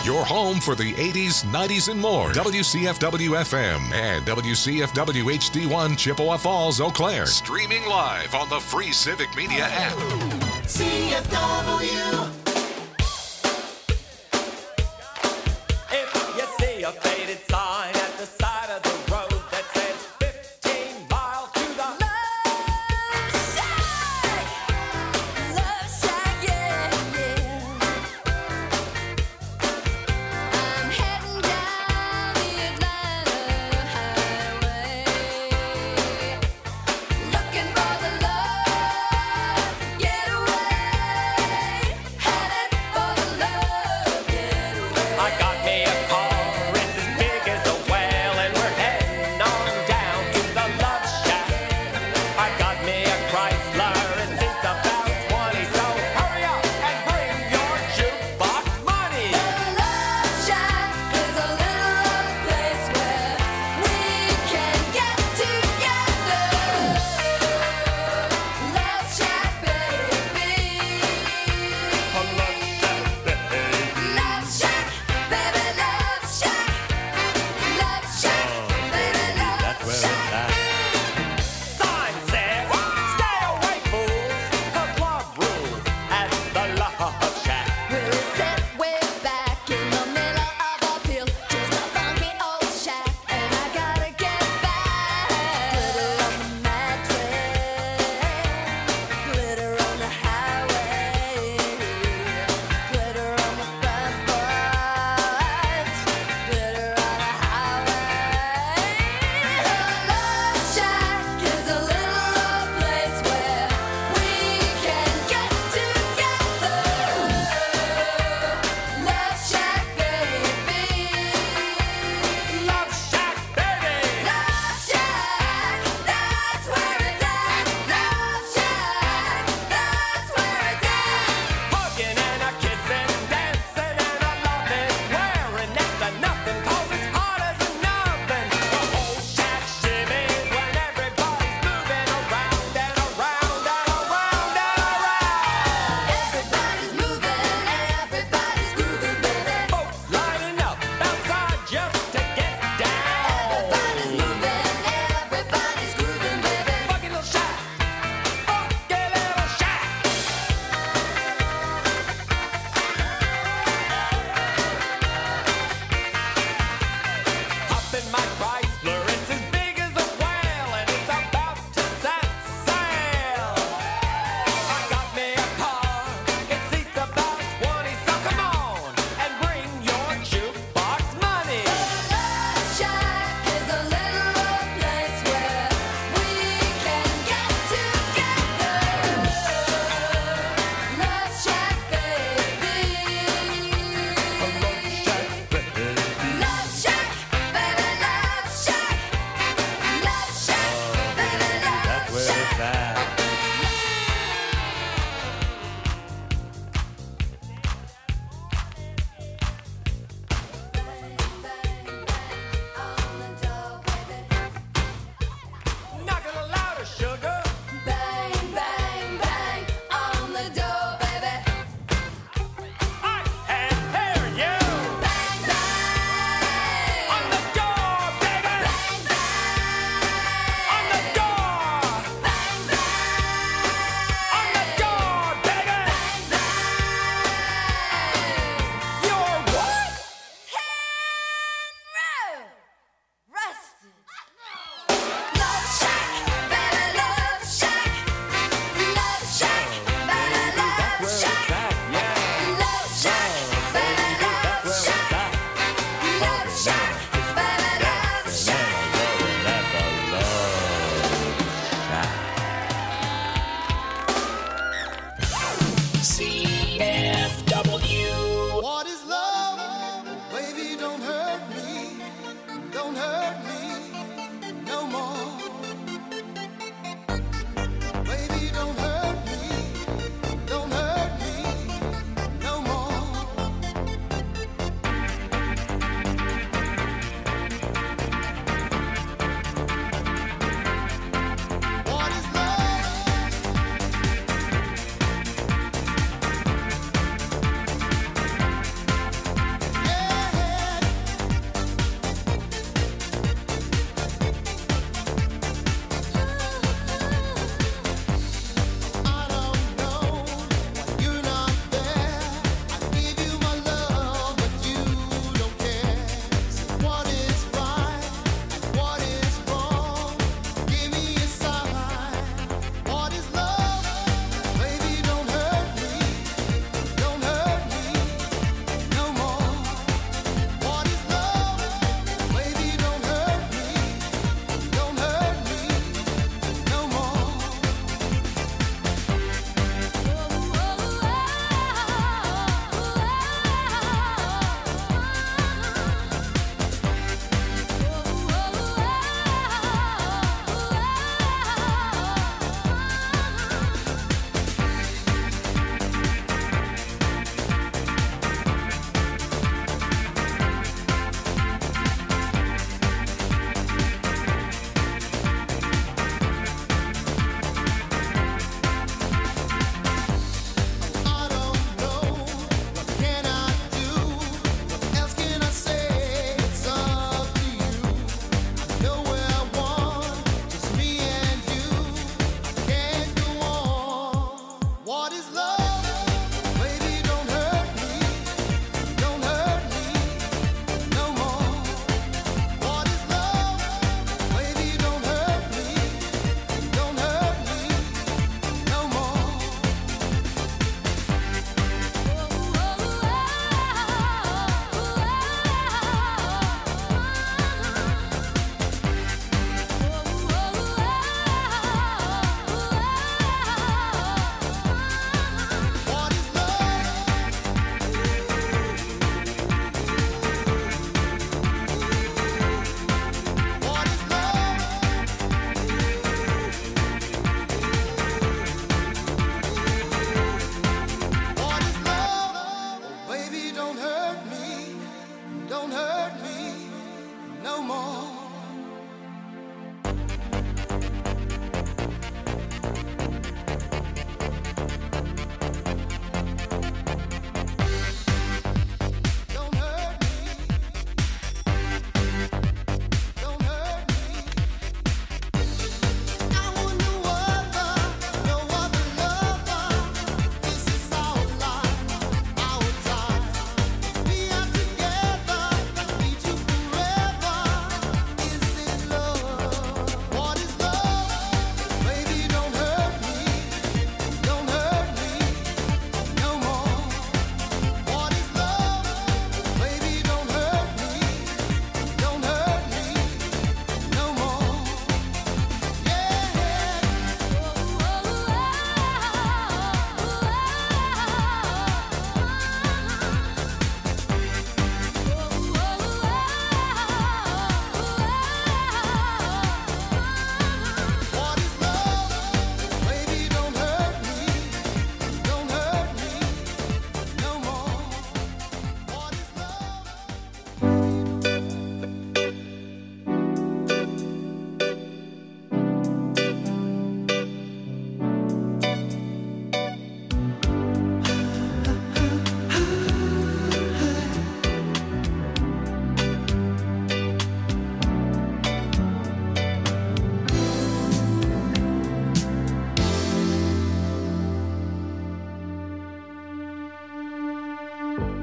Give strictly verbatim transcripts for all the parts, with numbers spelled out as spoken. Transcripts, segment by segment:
Your home for the eighties, nineties, and more. W C F W F M and W C F W H D one Chippewa Falls, Eau Claire. Streaming live on the free Civic Media app. C F W. If you see a faded sign at the side of the road that says fifteen miles to the Love Shack, Love Shack, yeah, yeah. I'm heading down the Atlanta highway, looking for the love getaway.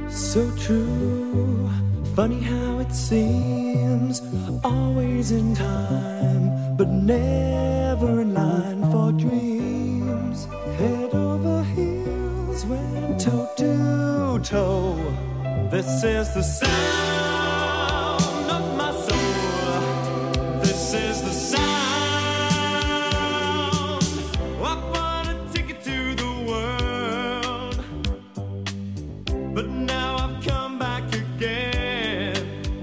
So true, funny how it seems, always in time, but never in line for dreams. Head over heels, went toe to toe. This is the sound of my soul. This is the sound. I bought a ticket to the world, but now I've come back again.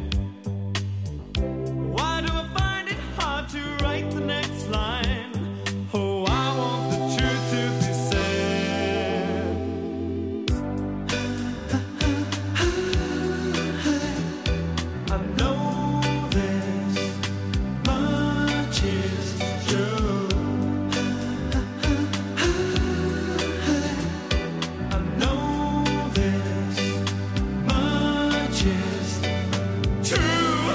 Why do I find it hard to write the next line? Oh, I want the truth to be said. I know this much is true. I know this much is true.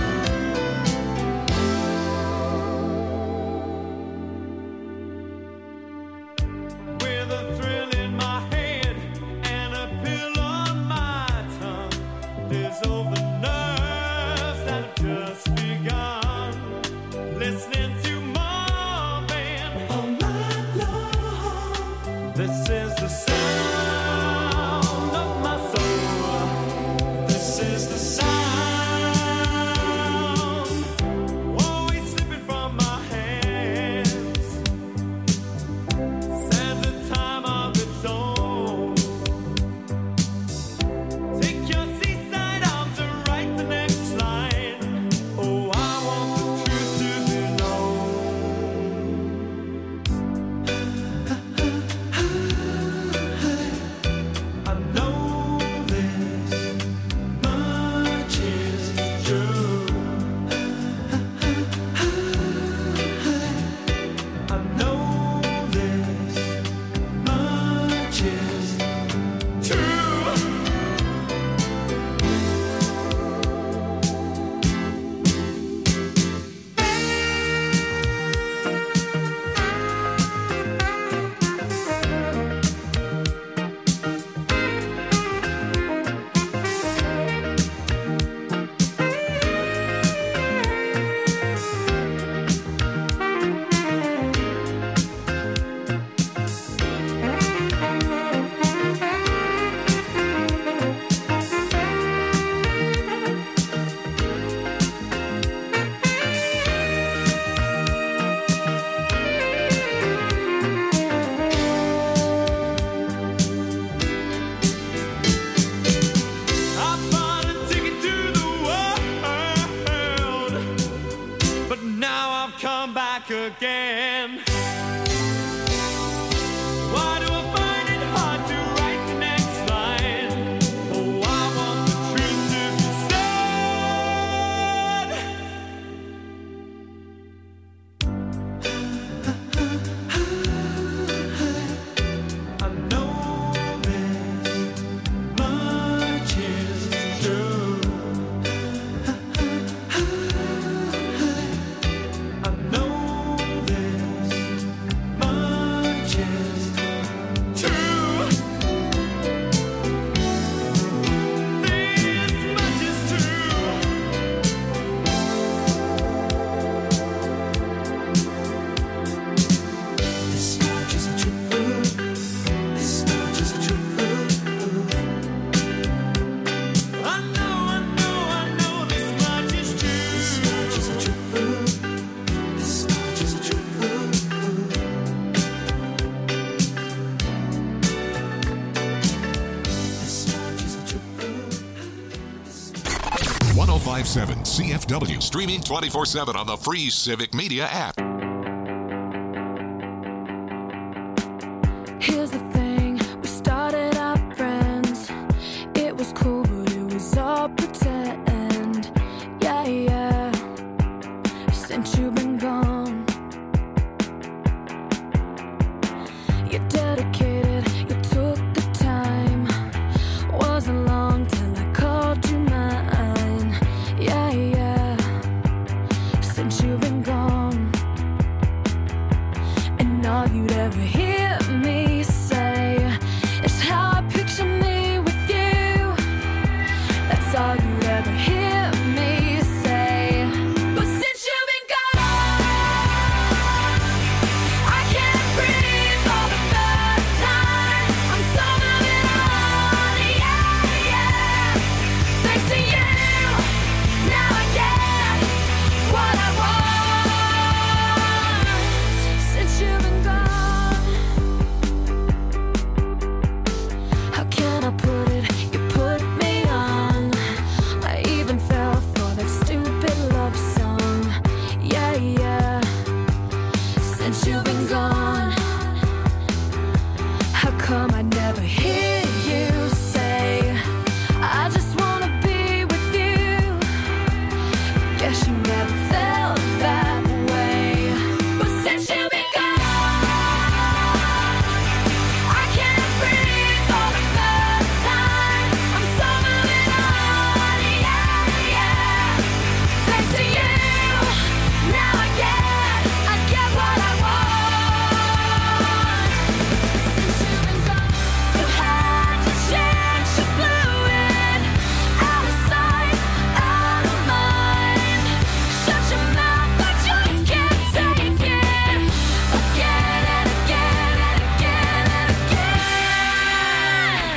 With a thrill in my head and a pill on my tongue, there's over nerves that have just begun. Listening to Marvin all night long. This is the sound of my soul. This is the sound. Always slipping from my hands. Stands a time of its own. Take your seaside arms and write the next line. Oh, I want the truth to be known. I know this much is true. I know this much is true. I bought a ticket to the world, but now I've come back again. Why do I find it hard to write the next line? Oh, I want the truth to be said. I know this much is true. I know this much is true. This much is true. This much is true. This much is true. I know, I know, I know this much is true. This much is true. This much is true. This much is true. one oh five point seven C F W, streaming twenty-four seven on the free Civic Media app. Here's the thing, we started out friends. It was cool, but it was all pretend. Yeah, yeah. Since you've been gone, you're dedicated, you took the time. Wasn't long till I called you mine. Yeah, yeah. Since you've been gone, all you'd ever hear me say. But since you've been gone, I can't breathe for the first time. I'm so moving on, yeah, yeah. Thanks to you, now I get what I want. Since you've been gone, how can I put it? You put me on. I even fell for that stupid love song. Yeah, yeah. Since you've been gone, how come I never hear you say, I just wanna be with you? Guess you never felt that way. But since you've been gone, I can't breathe for the first time. I'm so moving on, yeah, yeah. Thanks to you, now I get, I get what I want. Since you've been gone, you had your chance, you blew it. Out of sight, out of mind. Shut your mouth, I just can't take it. Again and again and again and again.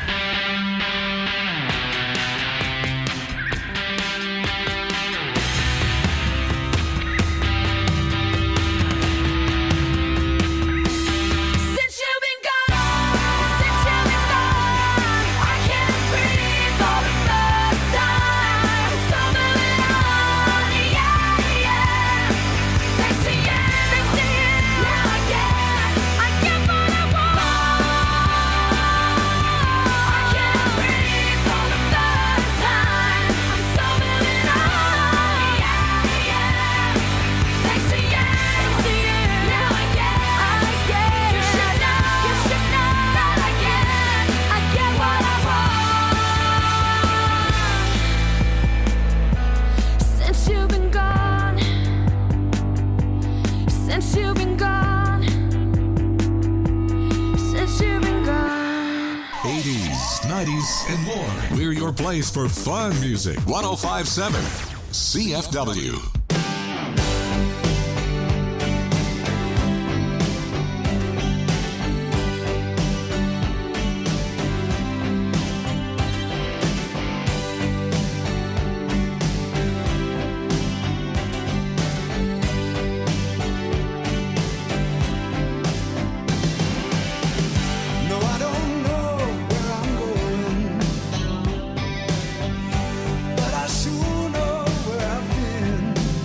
Since you've been gone, since you've been gone, I can't breathe for the first time. I'm so moving on, yeah, yeah. Thanks to you, thanks to you, now I get, I get what I want. I can't breathe for the first time. I'm so moving on, yeah, yeah. Thanks to you, thanks to you, now I get, I get. You should know, you should know that I get, I get what I want. Since you've been gone, since you've been gone, since you've been gone. eighties, nineties, and more. We're your place for fun music. one oh five point seven C F W. No, I don't know where I'm going, but I sure know where I've been.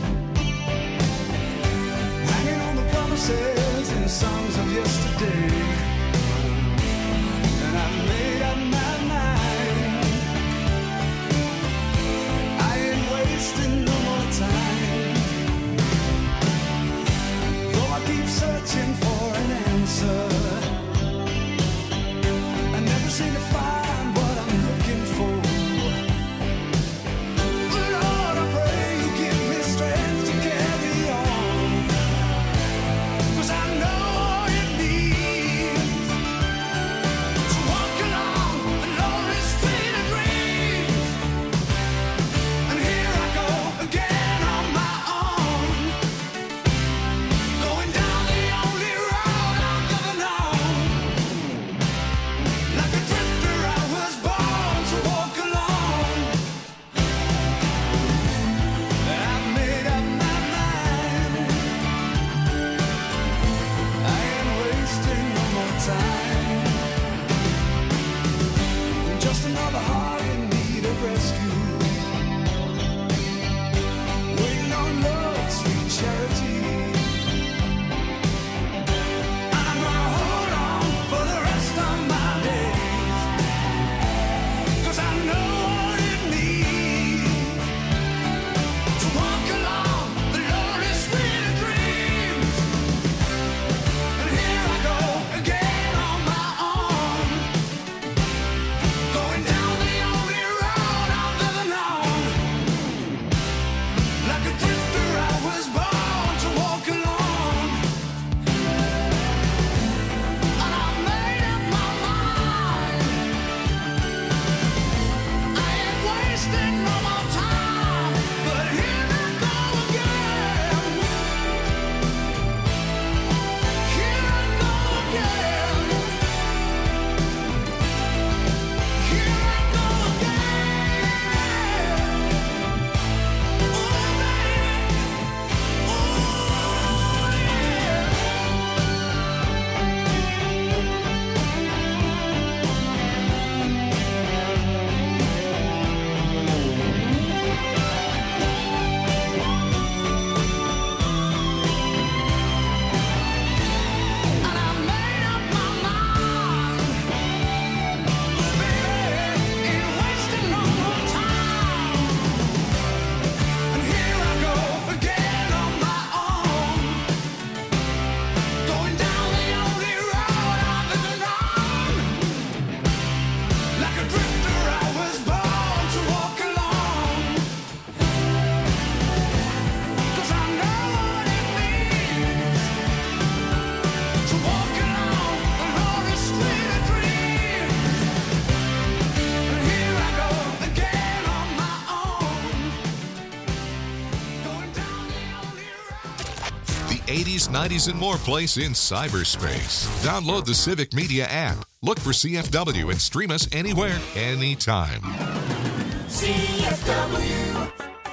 eighties, nineties, and more place in cyberspace. Download the Civic Media app. Look for C F W and stream us anywhere, anytime. C F W.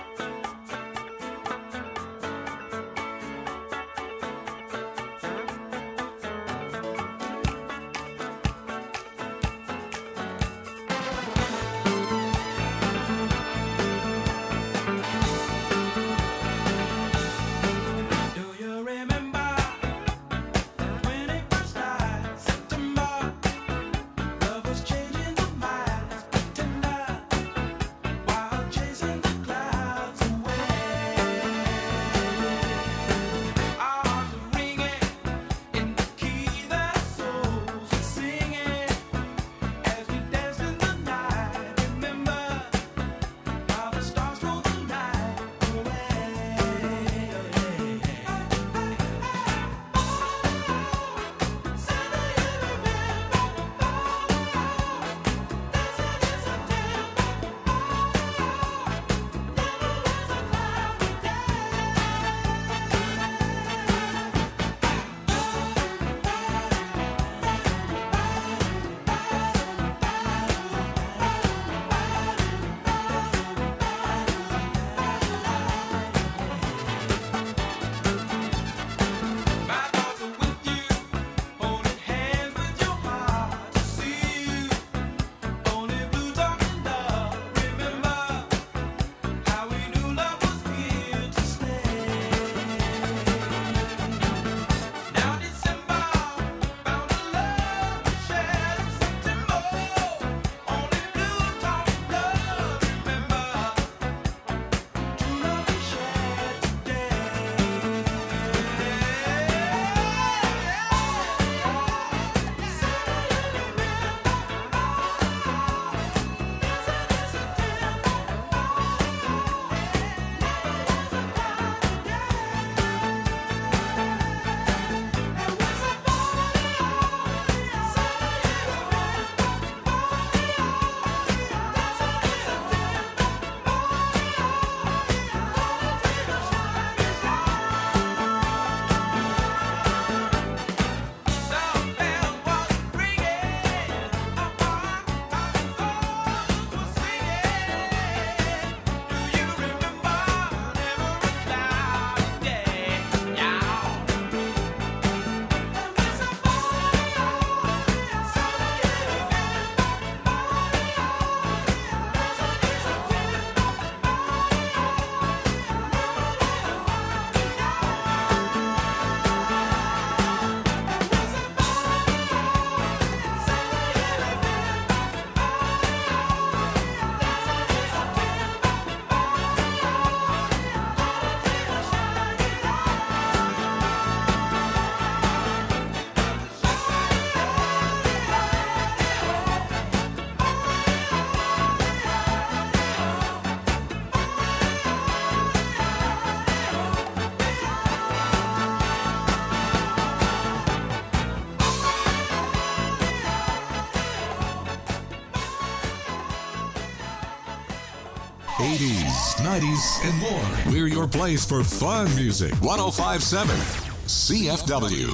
eighties, nineties, and more. We're your place for fun music. one oh five point seven C F W.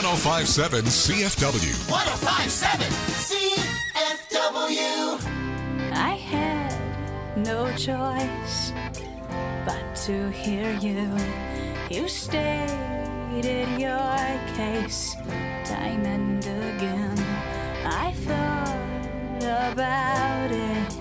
oh five seven C F W. one oh five seven C F W. I had no choice but to hear you. You stated your case time and again. I thought about it.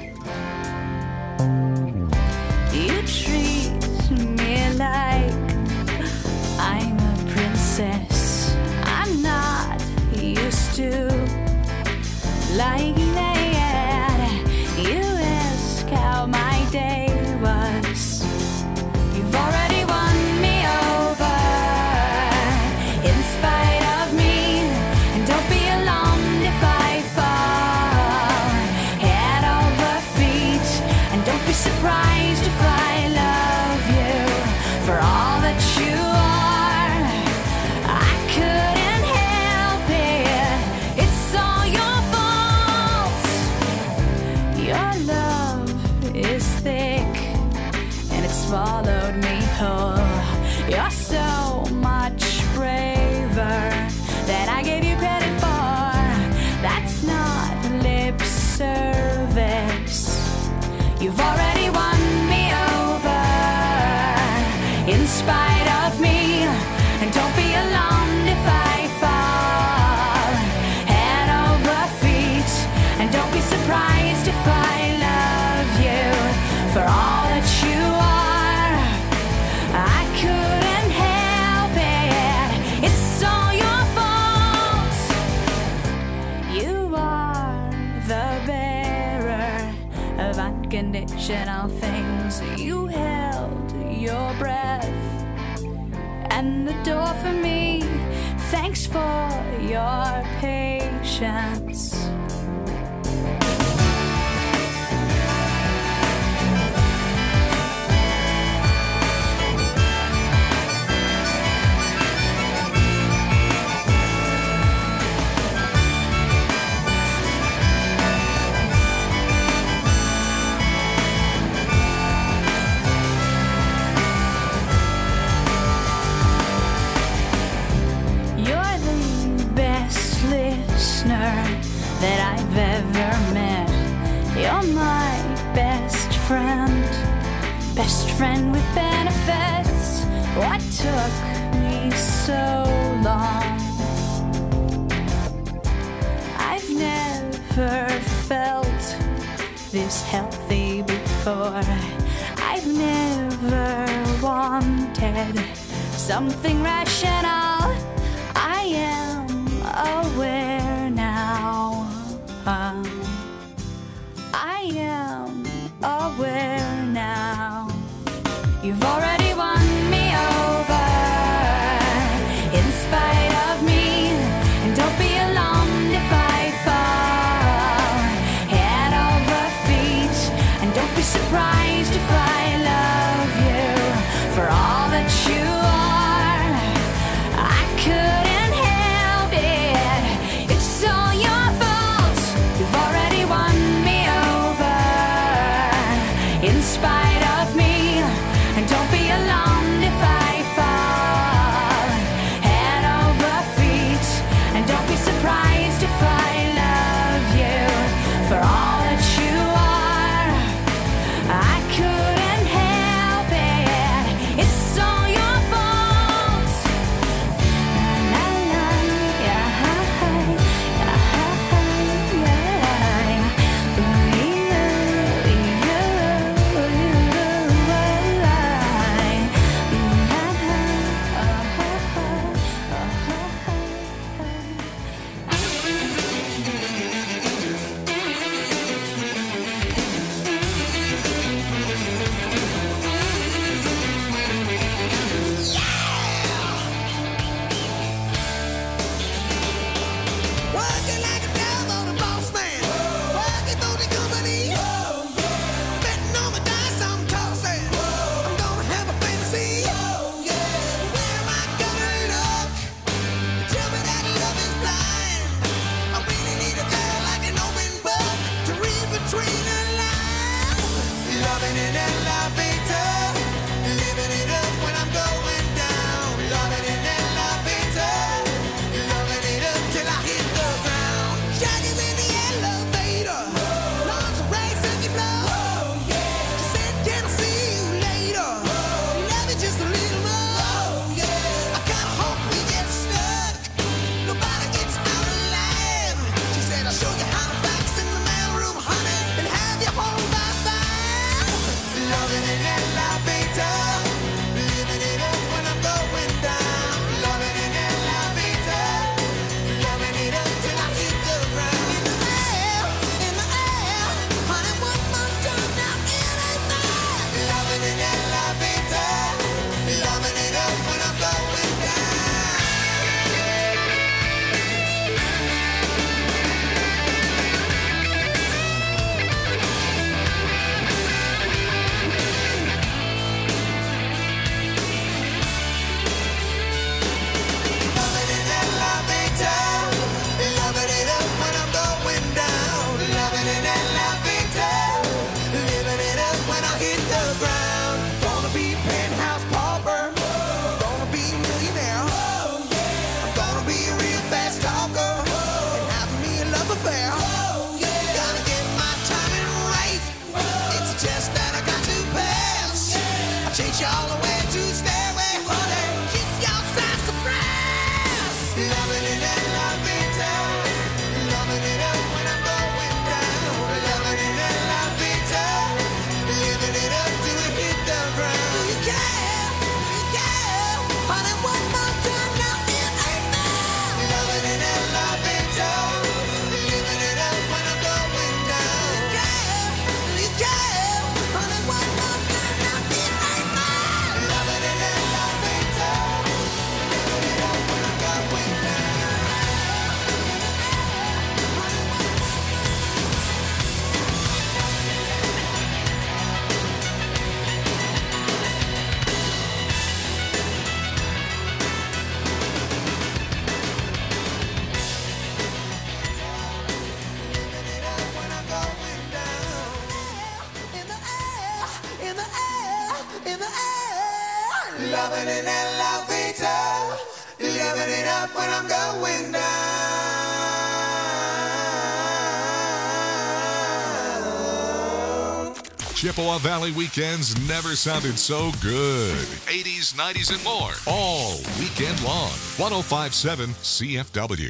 You treat me like I'm a princess. I'm not used to like that. You ask how my day was. You've already won me over in spite of me. And don't be alarmed if I fall head over feet. And don't be surprised if I love you for all that you are. I couldn't help it. It's all your fault. Your love is thick and it swallowed me whole. You're so much braver than I gave you credit for. That's not lip service. You've already won me over in spite of me. And don't be alarmed if I fall head over feet. And don't be surprised if I love you for all that you are. I couldn't help it. It's all your fault. You are the bearer of unconditional things. You held your breath and the door for me. Thanks for your patience. You're the best listener that I've ever met. You're my best friend, best friend with benefits. What took me so long? I've never felt this healthy before. I've never wanted something rational. I am aware now. Um, I am aware now. You've already won me over in spite of me. And don't be alarmed if I fall head over feet. And don't be surprised if I love you for all that you are. I couldn't help it. It's all your fault. You've already won me over in spite of me. And don't be Loving it and loving it, living it up when I'm going down. Chippewa Valley weekends never sounded so good. eighties, nineties, and more. All weekend long. one oh five point seven C F W.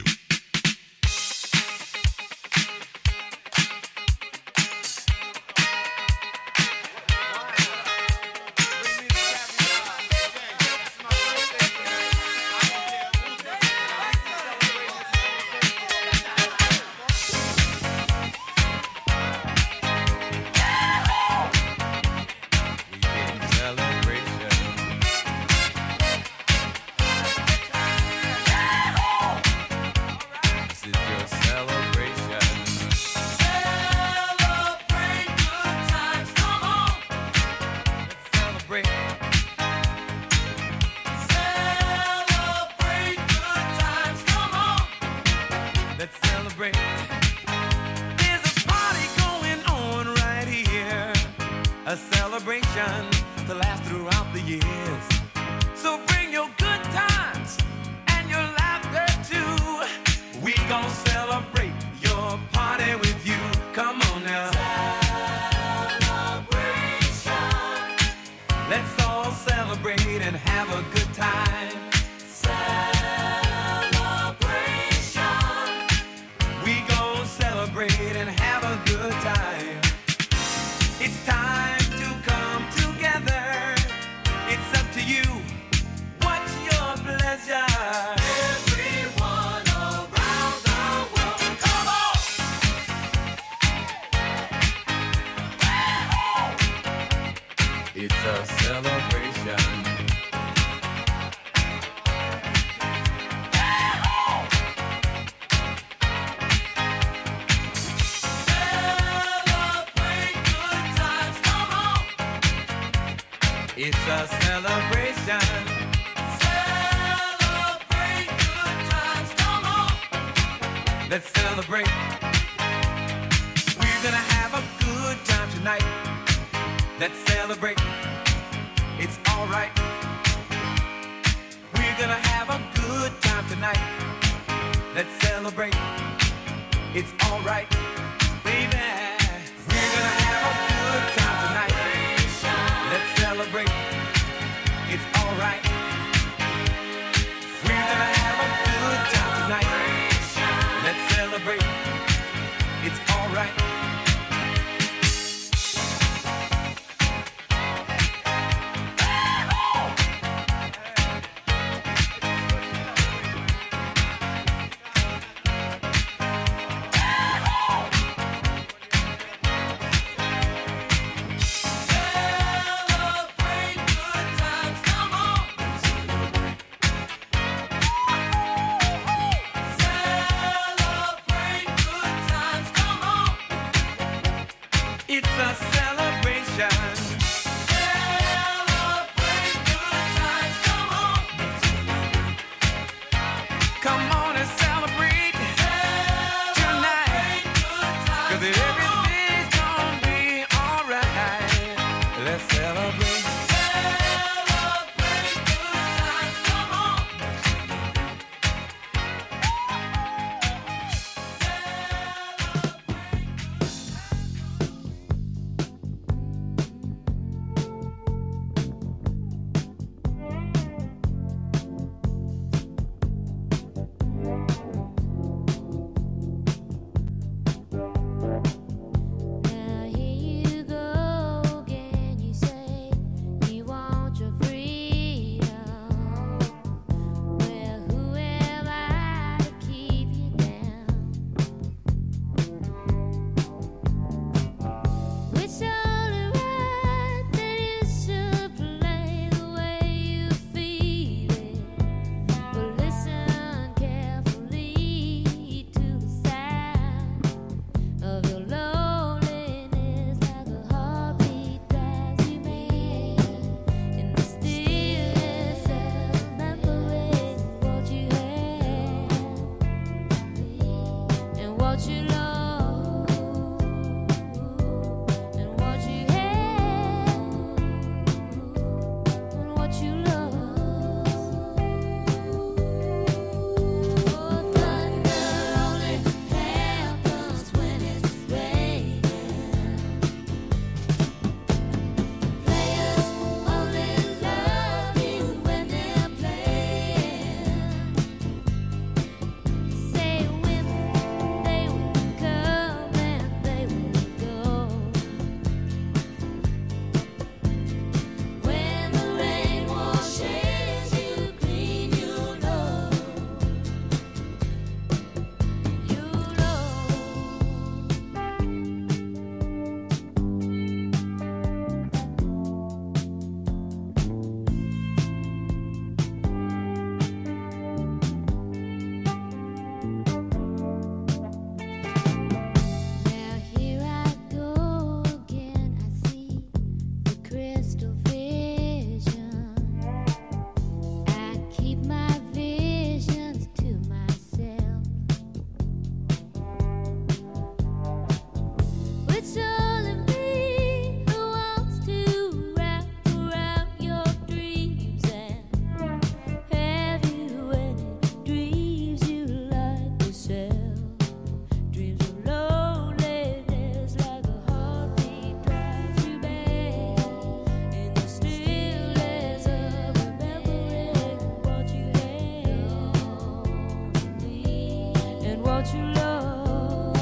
what you love,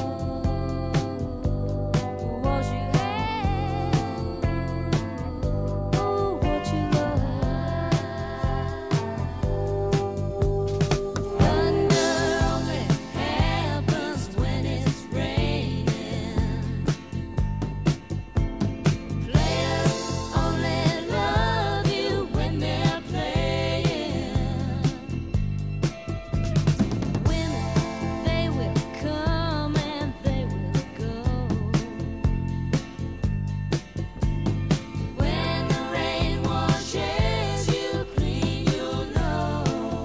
what you have, oh, what you love. Thunder only happens when it's raining. Players only love you when they're playing. Women, they will come and they will go. When the rain washes you clean, you'll know.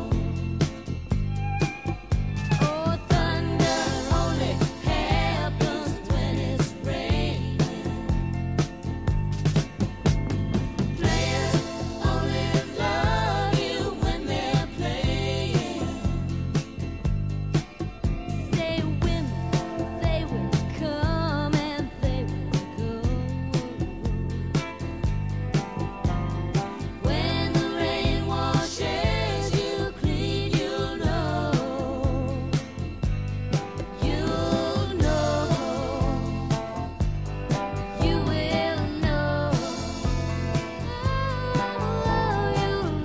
Oh, thunder only happens when it's raining. Players only love you when they're playing. Say women, they will come and they will go. When the rain washes you clean, you'll know. You'll know. You will know. Oh, you'll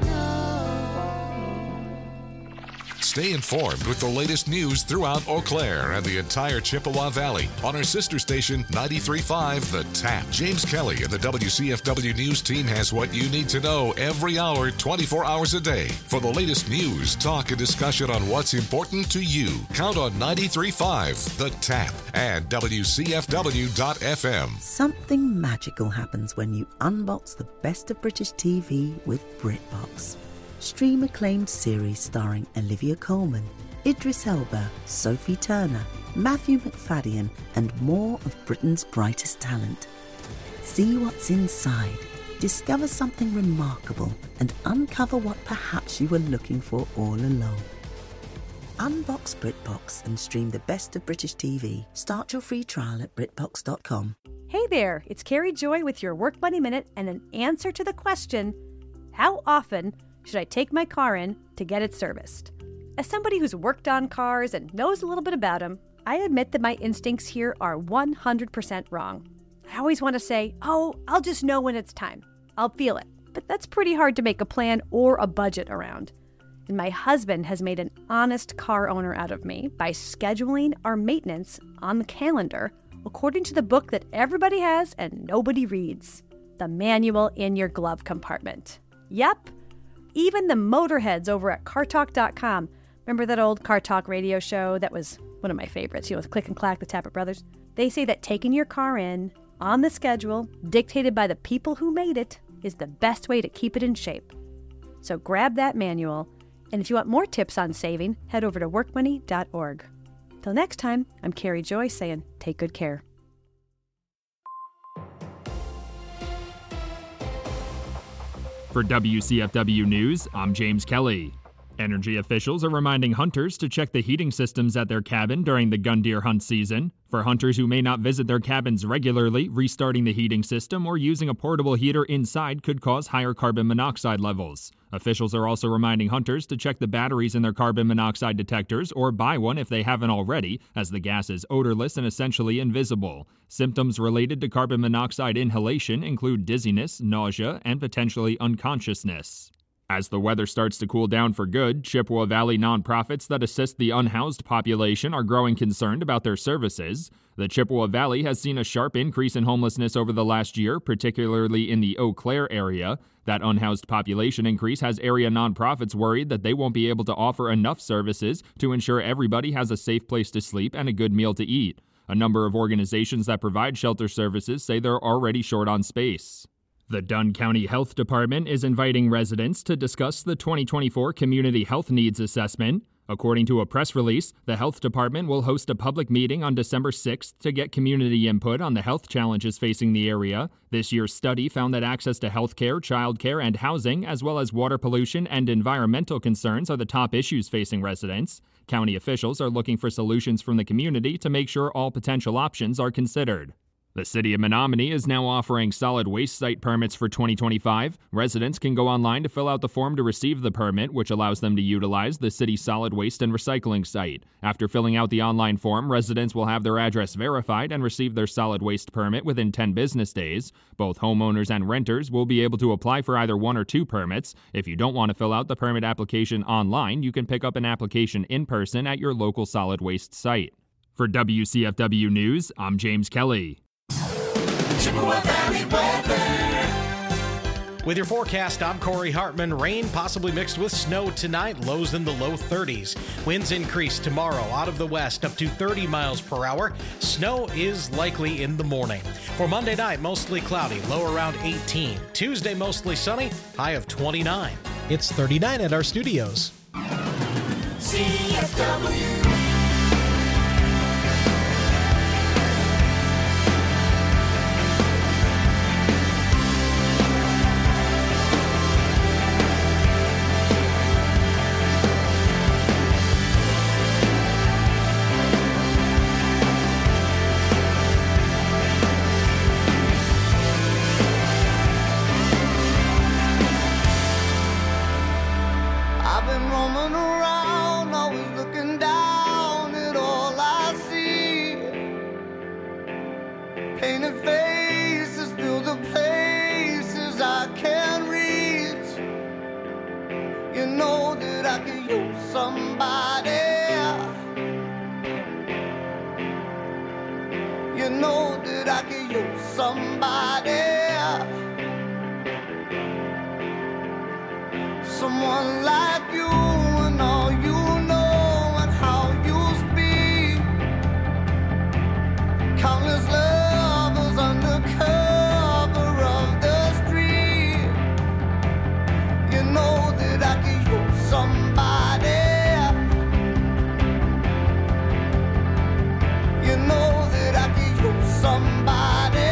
know. Stay informed with the latest news throughout Eau Claire and the entire Chippewa Valley on our sister station ninety-three point five The Tap. James Kelly and the W C F W News team has what you need to know every hour, twenty-four hours a day. For the latest news, talk, and discussion on what's important to you, count on ninety-three point five The Tap and W C F W dot F M. Something magical happens when you unbox the best of British T V with BritBox. Stream acclaimed series starring Olivia Colman, Idris Elba, Sophie Turner, Matthew McFadden, and more of Britain's brightest talent. See what's inside, discover something remarkable, and uncover what perhaps you were looking for all along. Unbox BritBox and stream the best of British T V. Start your free trial at Britbox dot com. Hey there, it's Carrie Joy with your Work Money Minute and an answer to the question, how often should I take my car in to get it serviced? As somebody who's worked on cars and knows a little bit about them, I admit that my instincts here are one hundred percent wrong. I always want to say, oh, I'll just know when it's time. I'll feel it. But that's pretty hard to make a plan or a budget around. And my husband has made an honest car owner out of me by scheduling our maintenance on the calendar according to the book that everybody has and nobody reads, the manual in your glove compartment. Yep, even the motorheads over at car talk dot com. Remember that old Car Talk radio show that was one of my favorites, you know, with Click and Clack, the Tappet Brothers? They say that taking your car in on the schedule, dictated by the people who made it, is the best way to keep it in shape. So grab that manual, and if you want more tips on saving, head over to work money dot org. Till next time, I'm Carrie Joy saying, take good care. For W C F W News, I'm James Kelly. Energy officials are reminding hunters to check the heating systems at their cabin during the gun deer hunt season. For hunters who may not visit their cabins regularly, restarting the heating system or using a portable heater inside could cause higher carbon monoxide levels. Officials are also reminding hunters to check the batteries in their carbon monoxide detectors or buy one if they haven't already, as the gas is odorless and essentially invisible. Symptoms related to carbon monoxide inhalation include dizziness, nausea, and potentially unconsciousness. As the weather starts to cool down for good, Chippewa Valley nonprofits that assist the unhoused population are growing concerned about their services. The Chippewa Valley has seen a sharp increase in homelessness over the last year, particularly in the Eau Claire area. That unhoused population increase has area nonprofits worried that they won't be able to offer enough services to ensure everybody has a safe place to sleep and a good meal to eat. A number of organizations that provide shelter services say they're already short on space. The Dunn County Health Department is inviting residents to discuss the twenty twenty-four Community Health Needs Assessment. According to a press release, the Health Department will host a public meeting on December sixth to get community input on the health challenges facing the area. This year's study found that access to health care, child care, and housing, as well as water pollution and environmental concerns, are the top issues facing residents. County officials are looking for solutions from the community to make sure all potential options are considered. The City of Menominee is now offering solid waste site permits for twenty twenty-five. Residents can go online to fill out the form to receive the permit, which allows them to utilize the city's solid waste and recycling site. After filling out the online form, residents will have their address verified and receive their solid waste permit within ten business days. Both homeowners and renters will be able to apply for either one or two permits. If you don't want to fill out the permit application online, you can pick up an application in person at your local solid waste site. For W C F W News, I'm James Kelly. Chippewa Valley weather. With your forecast, I'm Corey Hartman. Rain possibly mixed with snow tonight, lows in the low thirties. Winds increase tomorrow out of the west up to thirty miles per hour. Snow is likely in the morning. For Monday night, mostly cloudy, low around eighteen. Tuesday, mostly sunny, high of twenty-nine. It's thirty-nine at our studios. C F W. I've been roaming around, always looking down at all I see. Painted faces fill the places I can't reach. You know that I could use somebody. You know that I could use somebody. Someone like you and all you know and how you speak. Countless lovers under cover of the street. You know that I could use somebody. You know that I could use somebody.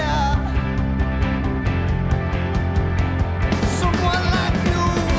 Someone like you.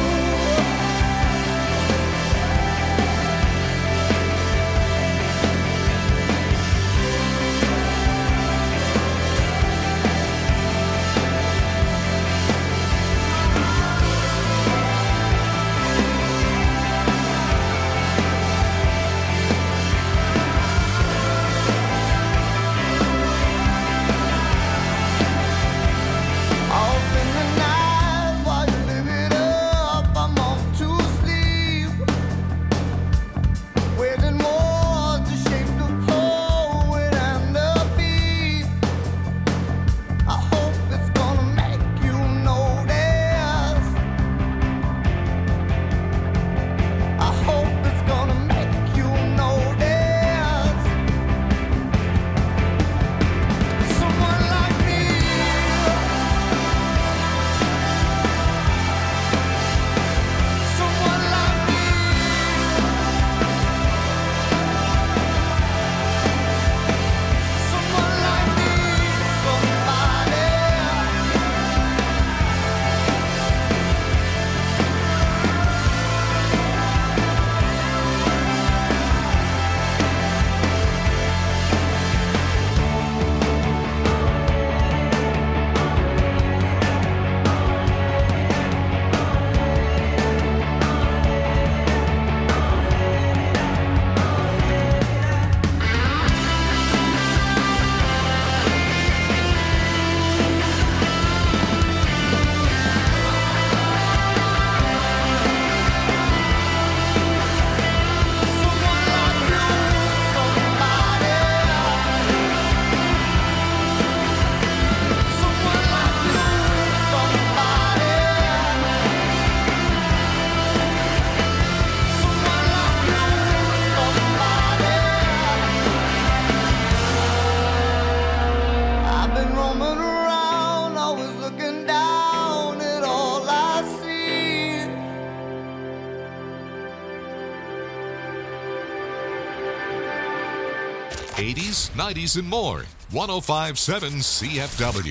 eighties, nineties, and more. one oh five point seven C F W.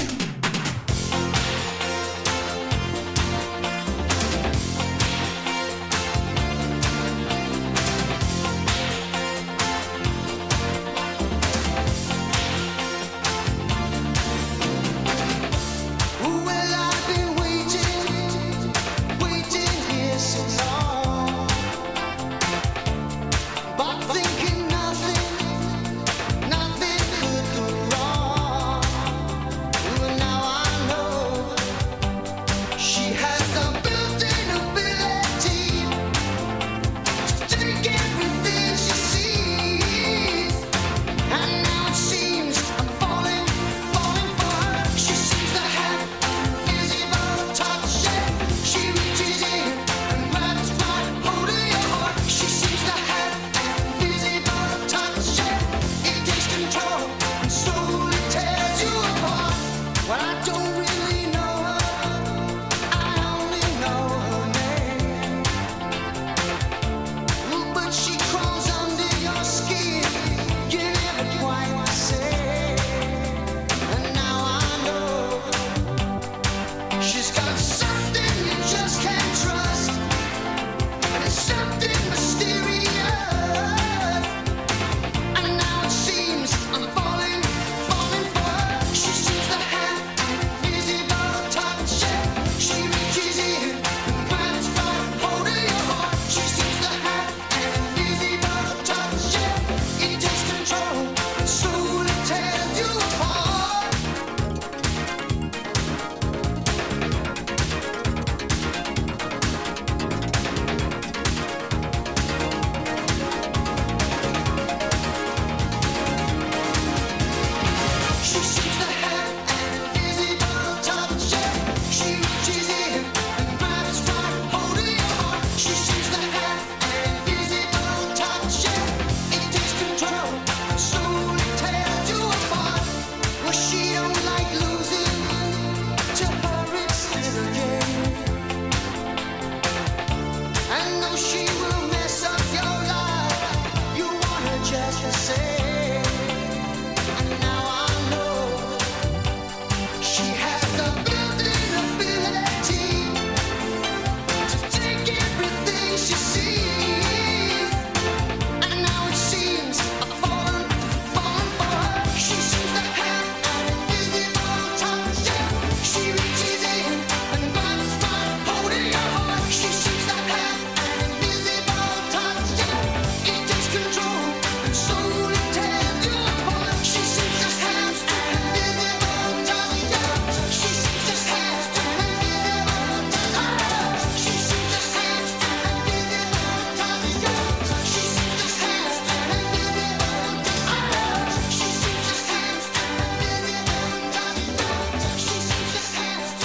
she will mess up your life. You want her just the same. And now I know she has the built-in ability to take everything she sees. And now it seems I've fallen, fallen for her. She seems to have an invisible touch. Yeah. She reaches in and grabs my holding your heart. She seems to have an invisible touch. Yeah. It takes control and slowly tears you apart. She seems to have an invisible touch. Yeah. She seems to have an invisible touch. She seems to have an invisible touch. Yeah. She seems to have an invisible touch. She seems to have an invisible touch. She seems to have an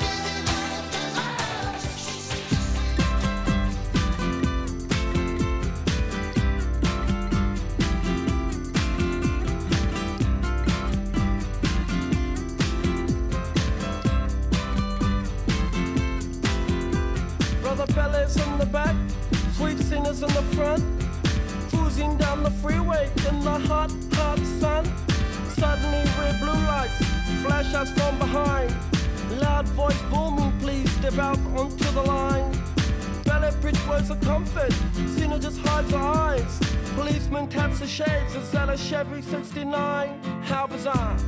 Brother Bellas in the back, sweet singers in the front, cruising down the freeway in the hot, hot sun. Suddenly red blue lights flash us from behind. Loud voice booming, please step out onto the line. Ballet bridge words of comfort, Cena just hides her eyes. Policeman taps the shades, is that a Chevy sixty-nine? How bizarre.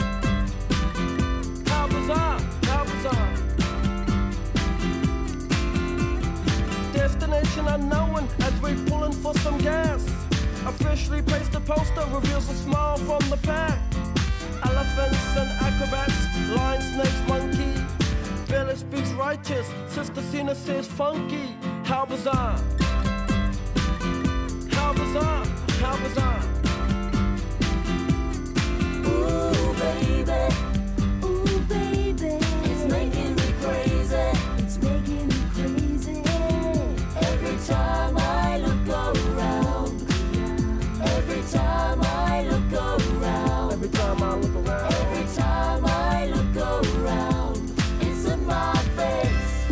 How bizarre, how bizarre. Destination unknown as we're pulling for some gas. Officially placed a poster reveals a smile from the pack. Elephants and acrobats, lion, snakes, monkey. Billy speaks righteous, Sister Cena says funky. How bizarre. How bizarre, how bizarre. Ooh, baby. Ooh, baby. It's making me crazy. It's making me crazy. Every time I look around. Every time I look around. Every time I look around. Every time I look around. It's in my face.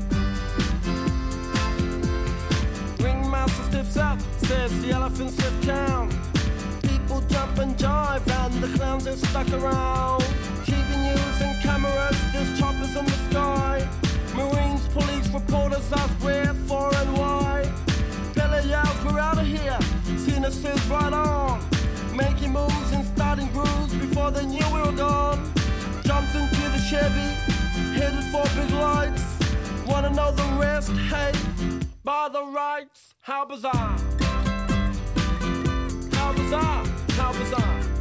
Ringmaster stiffs up, says the elephants left town. People jump and jive and the clowns are stuck around. T V news and cameras, there's choppers in the sky. Marines, police, reporters ask where, for and why. Bella yells, we're out of here. Cena says right on. Making moves and starting grooves before they knew we were gone. Jumped into the Chevy, headed for big lights. Wanna know the rest? Hey, by the rights. How bizarre. How bizarre, how bizarre.